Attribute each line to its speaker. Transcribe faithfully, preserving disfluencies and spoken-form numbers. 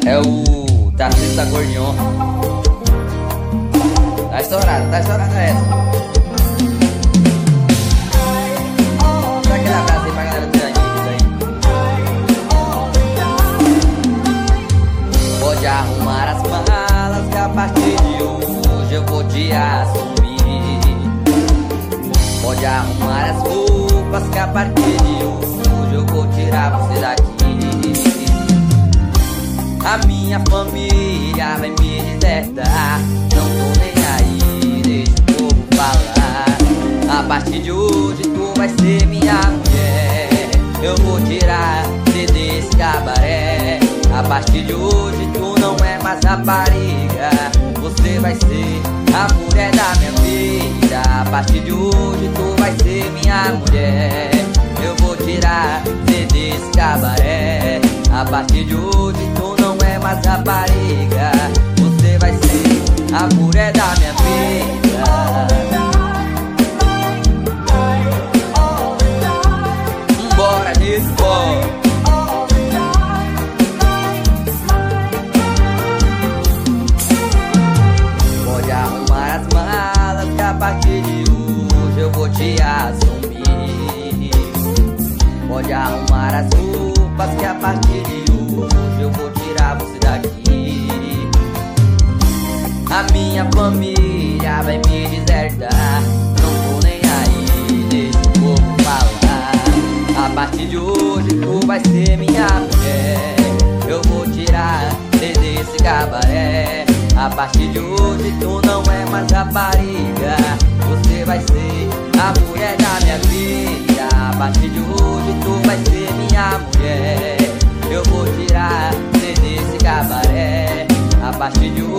Speaker 1: É o Tarcísio da Gordion. Tá estourado, tá estourada essa. Dá aquele abraço aí pra galera do Jangues aí. Pode arrumar as malas que a partir de hoje eu vou te assumir. Pode arrumar as roupas que a partir de hoje eu vou tirar você daqui. A minha família vai me desertar, não tô nem aí, deixa o povo falar. A partir de hoje tu vai ser minha mulher, eu vou tirar você desse cabaré. A partir de hoje tu não é mais rapariga, você vai ser a mulher da minha vida. A partir de hoje tu vai ser minha mulher, eu vou tirar você desse cabaré. A partir de hoje tu não é mais rapariga, você vai ser a mulher da minha vida. Bora nisso, bora. Pode arrumar as malas que a partir de hoje eu vou te assumir. Pode arrumar as roupas que a partir de hoje eu vou tirar você daqui. A minha família vai me desertar, não tô nem aí, deixa o povo falar. A partir de hoje tu vai ser minha mulher, eu vou tirar você desse cabaré. A partir de hoje tu não é mais rapariga, você vai ser a mulher da minha vida. A partir de hoje tu vai ser minha mulher, eu vou tirar você desse cabaré. A partir de hoje